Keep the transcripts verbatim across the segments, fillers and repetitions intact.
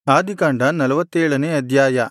ಆದಿಕಾಂಡ ನಲವತ್ತೇಳನೇ ಅಧ್ಯಾಯ.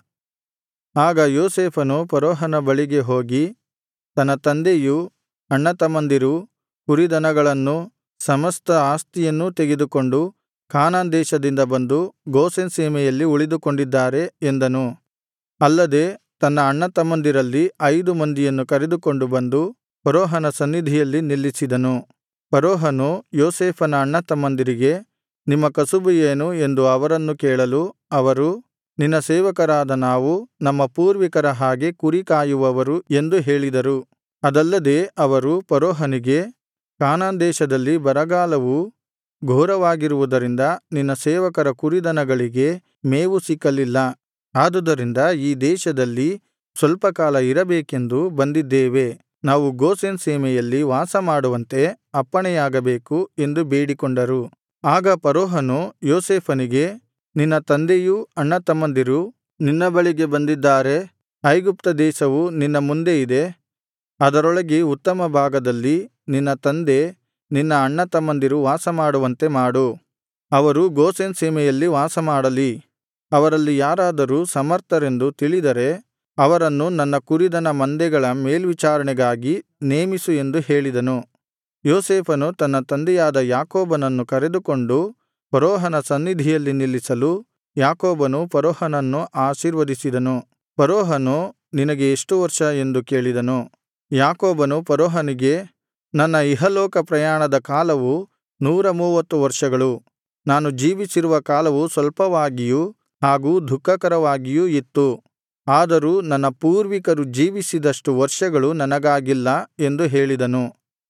ಆಗ ಯೋಸೇಫನು ಫರೋಹನ ಬಳಿಗೆ ಹೋಗಿ, ತನ್ನ ತಂದೆಯೂ ಅಣ್ಣತಮ್ಮಂದಿರೂ ಕುರಿದನಗಳನ್ನೂ ಸಮಸ್ತ ಆಸ್ತಿಯನ್ನೂ ತೆಗೆದುಕೊಂಡು ಕಾನಾನ್ ದೇಶದಿಂದ ಬಂದು ಗೋಷೆನ್ ಸೀಮೆಯಲ್ಲಿ ಉಳಿದುಕೊಂಡಿದ್ದಾರೆ ಎಂದನು. ಅಲ್ಲದೆ ತನ್ನ ಅಣ್ಣತಮ್ಮಂದಿರಲ್ಲಿ ಐದು ಮಂದಿಯನ್ನು ಕರೆದುಕೊಂಡು ಬಂದು ಫರೋಹನ ಸನ್ನಿಧಿಯಲ್ಲಿ ನಿಲ್ಲಿಸಿದನು. ಫರೋಹನು ಯೋಸೇಫನ ಅಣ್ಣತಮ್ಮಂದಿರಿಗೆ, ನಿಮ್ಮ ಕಸುಬು ಏನು ಎಂದು ಅವರನ್ನು ಕೇಳಲು ಅವರು, ನಿನ್ನ ಸೇವಕರಾದ ನಾವು ನಮ್ಮ ಪೂರ್ವಿಕರ ಹಾಗೆ ಕುರಿ ಕಾಯುವವರು ಎಂದು ಹೇಳಿದರು. ಅದಲ್ಲದೆ ಅವರು ಫರೋಹನಿಗೆ, ಕಾನಾನ್ ದೇಶದಲ್ಲಿ ಬರಗಾಲವು ಘೋರವಾಗಿರುವುದರಿಂದ ನಿನ್ನ ಸೇವಕರ ಕುರಿದನಗಳಿಗೆ ಮೇವು ಸಿಕ್ಕಲಿಲ್ಲ. ಆದುದರಿಂದ ಈ ದೇಶದಲ್ಲಿ ಸ್ವಲ್ಪ ಕಾಲ ಇರಬೇಕೆಂದು ಬಂದಿದ್ದೇವೆ. ನಾವು ಗೋಷೆನ್ ಸೀಮೆಯಲ್ಲಿ ವಾಸಮಾಡುವಂತೆ ಅಪ್ಪಣೆಯಾಗಬೇಕು ಎಂದು ಬೇಡಿಕೊಂಡರು. ಆಗ ಫರೋಹನು ಯೋಸೇಫನಿಗೆ, ನಿನ್ನ ತಂದೆಯೂ ಅಣ್ಣತಮ್ಮಂದಿರೂ ನಿನ್ನ ಬಳಿಗೆ ಬಂದಿದ್ದಾರೆ. ಐಗುಪ್ತ ದೇಶವು ನಿನ್ನ ಮುಂದೆ ಇದೆ. ಅದರೊಳಗೆ ಉತ್ತಮ ಭಾಗದಲ್ಲಿ ನಿನ್ನ ತಂದೆ ನಿನ್ನ ಅಣ್ಣತಮ್ಮಂದಿರು ವಾಸಮಾಡುವಂತೆ ಮಾಡು. ಅವರು ಗೋಷೆನ್ ಸೀಮೆಯಲ್ಲಿ ವಾಸಮಾಡಲಿ. ಅವರಲ್ಲಿ ಯಾರಾದರೂ ಸಮರ್ಥರೆಂದು ತಿಳಿದರೆ ಅವರನ್ನು ನನ್ನ ಕುರಿದನ ಮಂದೆಗಳ ಮೇಲ್ವಿಚಾರಣೆಗಾಗಿ ನೇಮಿಸು ಎಂದು ಹೇಳಿದನು. ಯೋಸೇಫನು ತನ್ನ ತಂದೆಯಾದ ಯಾಕೋಬನನ್ನು ಕರೆದುಕೊಂಡು ಫರೋಹನ ಸನ್ನಿಧಿಯಲ್ಲಿ ನಿಲ್ಲಿಸಲು ಯಾಕೋಬನು ಫರೋಹನನ್ನು ಆಶೀರ್ವದಿಸಿದನು. ಫರೋಹನು, ನಿನಗೆ ಎಷ್ಟು ವರ್ಷ ಎಂದು ಕೇಳಿದನು. ಯಾಕೋಬನು ಫರೋಹನಿಗೆ, ನನ್ನ ಇಹಲೋಕ ಪ್ರಯಾಣದ ಕಾಲವು ನೂರ ಮೂವತ್ತು ವರ್ಷಗಳು. ನಾನು ಜೀವಿಸಿರುವ ಕಾಲವು ಸ್ವಲ್ಪವಾಗಿಯೂ ಹಾಗೂ ದುಃಖಕರವಾಗಿಯೂ ಇತ್ತು. ಆದರೂ ನನ್ನ ಪೂರ್ವಿಕರು ಜೀವಿಸಿದಷ್ಟು ವರ್ಷಗಳು ನನಗಾಗಿಲ್ಲ ಎಂದು ಹೇಳಿದನು.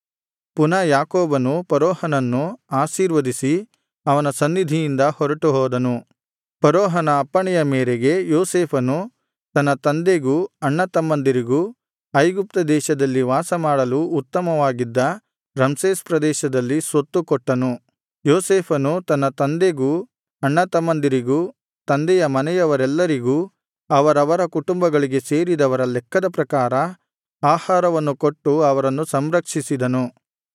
ಪುನಃ ಯಾಕೋಬನು ಫರೋಹನನ್ನು ಆಶೀರ್ವದಿಸಿ ಅವನ ಸನ್ನಿಧಿಯಿಂದ ಹೊರಟುಹೋದನು. ಫರೋಹನ ಅಪ್ಪಣೆಯ ಮೇರೆಗೆ ಯೋಸೇಫನು ತನ್ನ ತಂದೆಗೂ ಅಣ್ಣತಮ್ಮಂದಿರಿಗೂ ಐಗುಪ್ತ ದೇಶದಲ್ಲಿ ವಾಸಮಾಡಲು ಉತ್ತಮವಾಗಿದ್ದ ರಮ್ಸೇಸ್ ಪ್ರದೇಶದಲ್ಲಿ ಸ್ವತ್ತು ಕೊಟ್ಟನು. ಯೋಸೇಫನು ತನ್ನ ತಂದೆಗೂ ಅಣ್ಣತಮ್ಮಂದಿರಿಗೂ ತಂದೆಯ ಮನೆಯವರೆಲ್ಲರಿಗೂ ಅವರವರ ಕುಟುಂಬಗಳಿಗೆ ಸೇರಿದವರ ಲೆಕ್ಕದ ಪ್ರಕಾರ ಆಹಾರವನ್ನು ಕೊಟ್ಟು ಅವರನ್ನು ಸಂರಕ್ಷಿಸಿದನು.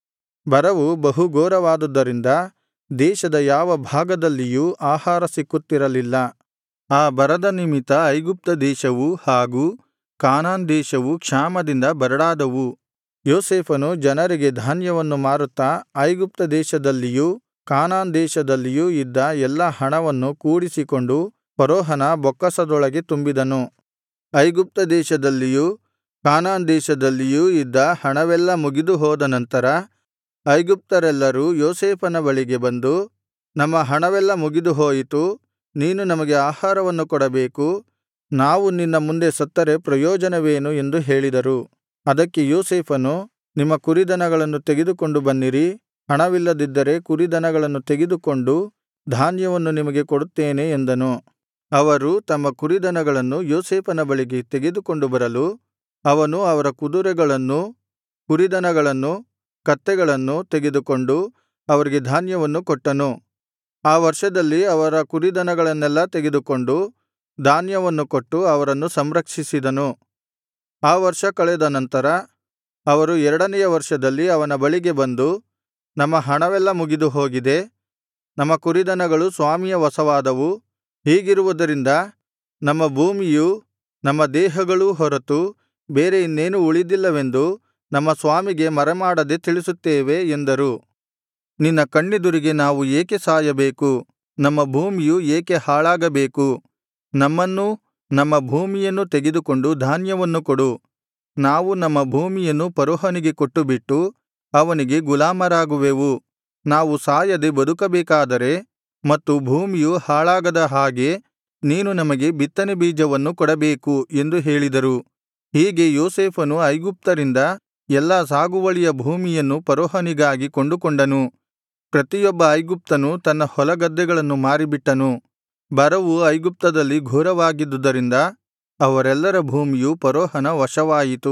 ಬರವು ಬಹು ಘೋರವಾದುದರಿಂದ ದೇಶದ ಯಾವ ಭಾಗದಲ್ಲಿಯೂ ಆಹಾರ ಸಿಕ್ಕುತ್ತಿರಲಿಲ್ಲ. ಆ ಬರದ ನಿಮಿತ್ತ ಐಗುಪ್ತ ದೇಶವೂ ಹಾಗೂ ಕಾನಾನ್ ದೇಶವೂ ಕ್ಷಾಮದಿಂದ ಬರಡಾದವು. ಯೋಸೇಫನು ಜನರಿಗೆ ಧಾನ್ಯವನ್ನು ಮಾರುತ್ತಾ ಐಗುಪ್ತ ದೇಶದಲ್ಲಿಯೂ ಕಾನಾನ್ ದೇಶದಲ್ಲಿಯೂ ಇದ್ದ ಎಲ್ಲಾ ಹಣವನ್ನು ಕೂಡಿಸಿಕೊಂಡು ಫರೋಹನ ಬೊಕ್ಕಸದೊಳಗೆ ತುಂಬಿದನು. ಐಗುಪ್ತ ದೇಶದಲ್ಲಿಯೂ ಕಾನಾನ್ ದೇಶದಲ್ಲಿಯೂ ಇದ್ದ ಹಣವೆಲ್ಲ ಮುಗಿದು ಹೋದ ನಂತರ ಐಗುಪ್ತರೆಲ್ಲರೂ ಯೋಸೇಫನ ಬಳಿಗೆ ಬಂದು, ನಮ್ಮ ಹಣವೆಲ್ಲ ಮುಗಿದು ಹೋಯಿತು. ನೀನು ನಮಗೆ ಆಹಾರವನ್ನು ಕೊಡಬೇಕು. ನಾವು ನಿನ್ನ ಮುಂದೆ ಸತ್ತರೆ ಪ್ರಯೋಜನವೇನು ಎಂದು ಹೇಳಿದರು. ಅದಕ್ಕೆ ಯೋಸೇಫನು, ನಿಮ್ಮ ಕುರಿದನಗಳನ್ನು ತೆಗೆದುಕೊಂಡು ಬನ್ನಿರಿ. ಹಣವಿಲ್ಲದಿದ್ದರೆ ಕುರಿದನಗಳನ್ನು ತೆಗೆದುಕೊಂಡು ಧಾನ್ಯವನ್ನು ನಿಮಗೆ ಕೊಡುತ್ತೇನೆ ಎಂದನು. ಅವರು ತಮ್ಮ ಕುರಿದನಗಳನ್ನು ಯೋಸೇಫನ ಬಳಿಗೆ ತೆಗೆದುಕೊಂಡು ಬರಲು ಅವನು ಅವರ ಕುದುರೆಗಳನ್ನೂ ಕುರಿದನಗಳನ್ನೂ ಕತ್ತೆಗಳನ್ನೂ ತೆಗೆದುಕೊಂಡು ಅವರಿಗೆ ಧಾನ್ಯವನ್ನು ಕೊಟ್ಟನು. ಆ ವರ್ಷದಲ್ಲಿ ಅವರ ಕುರಿದನಗಳನ್ನೆಲ್ಲಾ ತೆಗೆದುಕೊಂಡು ಧಾನ್ಯವನ್ನು ಕೊಟ್ಟು ಅವರನ್ನು ಸಂರಕ್ಷಿಸಿದನು. ಆ ವರ್ಷ ಕಳೆದ ನಂತರ ಅವರು ಎರಡನೆಯ ವರ್ಷದಲ್ಲಿ ಅವನ ಬಳಿಗೆ ಬಂದು, ನಮ್ಮ ಹಣವೆಲ್ಲ ಮುಗಿದು ಹೋಗಿದೆ. ನಮ್ಮ ಕುರಿದನಗಳು ಸ್ವಾಮಿಯ ವಶವಾದವು. ಹೀಗಿರುವುದರಿಂದ ನಮ್ಮ ಭೂಮಿಯೂ ನಮ್ಮ ದೇಹಗಳೂ ಹೊರತು ಬೇರೆ ಇನ್ನೇನೂ ಉಳಿದಿಲ್ಲವೆಂದು ನಮ್ಮ ಸ್ವಾಮಿಗೆ ಮರೆಮಾಡದೆ ತಿಳಿಸುತ್ತೇವೆ ಎಂದರು. ನಿನ್ನ ಕಣ್ಣೆದುರಿಗೆ ನಾವು ಏಕೆ ಸಾಯಬೇಕು? ನಮ್ಮ ಭೂಮಿಯು ಏಕೆ ಹಾಳಾಗಬೇಕು? ನಮ್ಮನ್ನೂ ನಮ್ಮ ಭೂಮಿಯನ್ನೂ ತೆಗೆದುಕೊಂಡು ಧಾನ್ಯವನ್ನು ಕೊಡು. ನಾವು ನಮ್ಮ ಭೂಮಿಯನ್ನು ಫರೋಹನಿಗೆ ಕೊಟ್ಟುಬಿಟ್ಟು ಅವನಿಗೆ ಗುಲಾಮರಾಗುವೆವು. ನಾವು ಸಾಯದೆ ಬದುಕಬೇಕಾದರೆ ಮತ್ತು ಭೂಮಿಯು ಹಾಳಾಗದ ಹಾಗೆ ನೀನು ನಮಗೆ ಬಿತ್ತನೆ ಬೀಜವನ್ನು ಕೊಡಬೇಕು ಎಂದು ಹೇಳಿದರು. ಹೀಗೆ ಯೋಸೇಫನು ಐಗುಪ್ತರಿಂದ ಎಲ್ಲಾ ಸಾಗುವಳಿಯ ಭೂಮಿಯನ್ನು ಫರೋಹನಿಗಾಗಿ ಕೊಂಡುಕೊಂಡನು. ಪ್ರತಿಯೊಬ್ಬ ಐಗುಪ್ತನು ತನ್ನ ಹೊಲಗದ್ದೆಗಳನ್ನು ಮಾರಿಬಿಟ್ಟನು. ಬರವು ಐಗುಪ್ತದಲ್ಲಿ ಘೋರವಾಗಿದ್ದುದರಿಂದ ಅವರೆಲ್ಲರ ಭೂಮಿಯು ಫರೋಹನ ವಶವಾಯಿತು.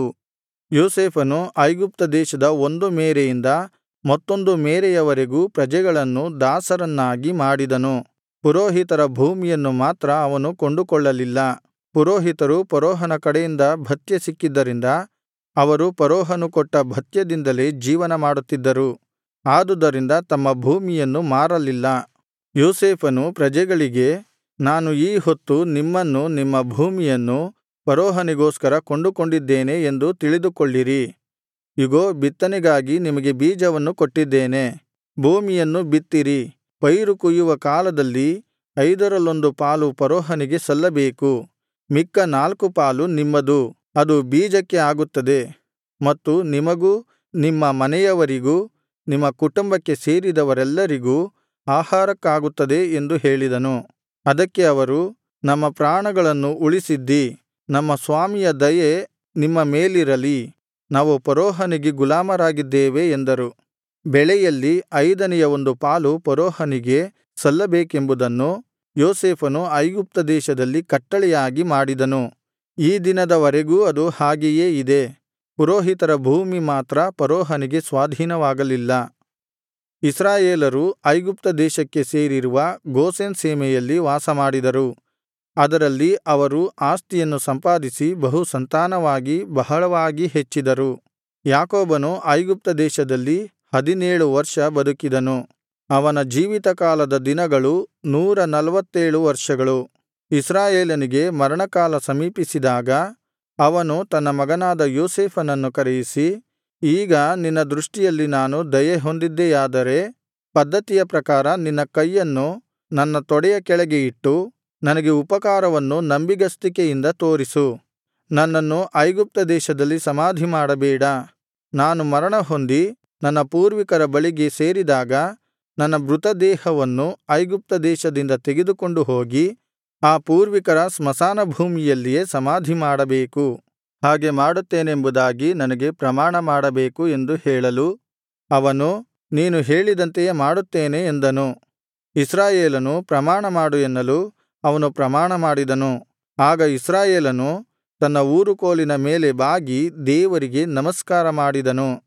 ಯೋಸೇಫನು ಐಗುಪ್ತ ದೇಶದ ಒಂದು ಮೇರೆಯಿಂದ ಮತ್ತೊಂದು ಮೇರೆಯವರೆಗೂ ಪ್ರಜೆಗಳನ್ನು ದಾಸರನ್ನಾಗಿ ಮಾಡಿದನು. ಪುರೋಹಿತರ ಭೂಮಿಯನ್ನು ಮಾತ್ರ ಅವನು ಕೊಂಡುಕೊಳ್ಳಲಿಲ್ಲ. ಪುರೋಹಿತರು ಫರೋಹನ ಕಡೆಯಿಂದ ಭತ್ಯೆ ಸಿಕ್ಕಿದ್ದರಿಂದ ಅವರು ಫರೋಹನು ಕೊಟ್ಟ ಭತ್ಯದಿಂದಲೇ ಜೀವನ ಮಾಡುತ್ತಿದ್ದರು. ಆದುದರಿಂದ ತಮ್ಮ ಭೂಮಿಯನ್ನು ಮಾರಲಿಲ್ಲ. ಯೋಸೇಫನು ಪ್ರಜೆಗಳಿಗೆ, ನಾನು ಈ ಹೊತ್ತು ನಿಮ್ಮನ್ನೂ ನಿಮ್ಮ ಭೂಮಿಯನ್ನೂ ಫರೋಹನಿಗೋಸ್ಕರ ಕೊಂಡುಕೊಂಡಿದ್ದೇನೆ ಎಂದು ತಿಳಿದುಕೊಳ್ಳಿರಿ. ಇಗೋ, ಬಿತ್ತನೆಗಾಗಿ ನಿಮಗೆ ಬೀಜವನ್ನು ಕೊಟ್ಟಿದ್ದೇನೆ. ಭೂಮಿಯನ್ನು ಬಿತ್ತಿರಿ. ಪೈರು ಕೊಯ್ಯುವ ಕಾಲದಲ್ಲಿ ಐದರಲ್ಲೊಂದು ಪಾಲು ಫರೋಹನಿಗೆ ಸಲ್ಲಬೇಕು. ಮಿಕ್ಕ ನಾಲ್ಕು ಪಾಲು ನಿಮ್ಮದು, ಅದು ಬೀಜಕ್ಕೆ ಆಗುತ್ತದೆ, ಮತ್ತು ನಿಮಗೂ ನಿಮ್ಮ ಮನೆಯವರಿಗೂ ನಿಮ್ಮ ಕುಟುಂಬಕ್ಕೆ ಸೇರಿದವರೆಲ್ಲರಿಗೂ ಆಹಾರಕ್ಕಾಗುತ್ತದೆ ಎಂದು ಹೇಳಿದನು. ಅದಕ್ಕೆ ಅವರು, ನಮ್ಮ ಪ್ರಾಣಗಳನ್ನು ಉಳಿಸಿದ್ದೀ, ನಮ್ಮ ಸ್ವಾಮಿಯ ದಯೆ ನಿಮ್ಮ ಮೇಲಿರಲಿ, ನಾವು ಫರೋಹನಿಗೆ ಗುಲಾಮರಾಗಿದ್ದೇವೆ ಎಂದರು. ಬೆಳೆಯಲ್ಲಿ ಐದನೆಯ ಒಂದು ಪಾಲು ಫರೋಹನಿಗೆ ಸಲ್ಲಬೇಕೆಂಬುದನ್ನು ಯೋಸೇಫನು ಐಗುಪ್ತ ದೇಶದಲ್ಲಿ ಕಟ್ಟಳೆಯಾಗಿ ಮಾಡಿದನು. ಈ ದಿನದವರೆಗೂ ಅದು ಹಾಗೆಯೇ ಇದೆ. ಪುರೋಹಿತರ ಭೂಮಿ ಮಾತ್ರ ಫರೋಹನಿಗೆ ಸ್ವಾಧೀನವಾಗಲಿಲ್ಲ. ಇಸ್ರಾಯೇಲರು ಐಗುಪ್ತ ದೇಶಕ್ಕೆ ಸೇರಿರುವ ಗೋಷೆನ್ ಸೀಮೆಯಲ್ಲಿ ವಾಸಮಾಡಿದರು. ಅದರಲ್ಲಿ ಅವರು ಆಸ್ತಿಯನ್ನು ಸಂಪಾದಿಸಿ ಬಹು ಸಂತಾನವಾಗಿ ಬಹಳವಾಗಿ ಹೆಚ್ಚಿದರು. ಯಾಕೋಬನು ಐಗುಪ್ತ ದೇಶದಲ್ಲಿ ಹದಿನೇಳು ವರ್ಷ ಬದುಕಿದನು. ಅವನ ಜೀವಿತಕಾಲದ ದಿನಗಳು ನೂರ ನಲ್ವತ್ತೇಳು ವರ್ಷಗಳು. ಇಸ್ರಾಯೇಲನಿಗೆ ಮರಣಕಾಲ ಸಮೀಪಿಸಿದಾಗ ಅವನು ತನ್ನ ಮಗನಾದ ಯೋಸೇಫನನ್ನು ಕರೆಯಿಸಿ, ಈಗ ನಿನ್ನ ದೃಷ್ಟಿಯಲ್ಲಿ ನಾನು ದಯೆ ಹೊಂದಿದ್ದೆಯಾದರೆ ಪದ್ಧತಿಯ ಪ್ರಕಾರ ನಿನ್ನ ಕೈಯನ್ನು ನನ್ನ ತೊಡೆಯ ಕೆಳಗೆ ಇಟ್ಟು ನನಗೆ ಉಪಕಾರವನ್ನು ನಂಬಿಗಸ್ತಿಕೆಯಿಂದ ತೋರಿಸು. ನನ್ನನ್ನು ಐಗುಪ್ತ ದೇಶದಲ್ಲಿ ಸಮಾಧಿ ಮಾಡಬೇಡ. ನಾನು ಮರಣ ಹೊಂದಿ ನನ್ನ ಪೂರ್ವಿಕರ ಬಳಿಗೆ ಸೇರಿದಾಗ ನನ್ನ ಮೃತದೇಹವನ್ನು ಐಗುಪ್ತ ದೇಶದಿಂದ ತೆಗೆದುಕೊಂಡು ಹೋಗಿ ಆ ಪೂರ್ವಿಕರ ಸ್ಮಶಾನ ಭೂಮಿಯಲ್ಲಿಯೇ ಸಮಾಧಿ ಮಾಡಬೇಕು. ಹಾಗೆ ಮಾಡುತ್ತೇನೆಂಬುದಾಗಿ ನನಗೆ ಪ್ರಮಾಣ ಮಾಡಬೇಕು ಎಂದು ಹೇಳಲು ಅವನು, ನೀನು ಹೇಳಿದಂತೆಯೇ ಮಾಡುತ್ತೇನೆ ಎಂದನು. ಇಸ್ರಾಯೇಲನು ಪ್ರಮಾಣ ಮಾಡು ಎನ್ನಲು ಅವನು ಪ್ರಮಾಣ ಮಾಡಿದನು. ಆಗ ಇಸ್ರಾಯೇಲನು ತನ್ನ ಊರುಕೋಲಿನ ಮೇಲೆ ಬಾಗಿ ದೇವರಿಗೆ ನಮಸ್ಕಾರ ಮಾಡಿದನು.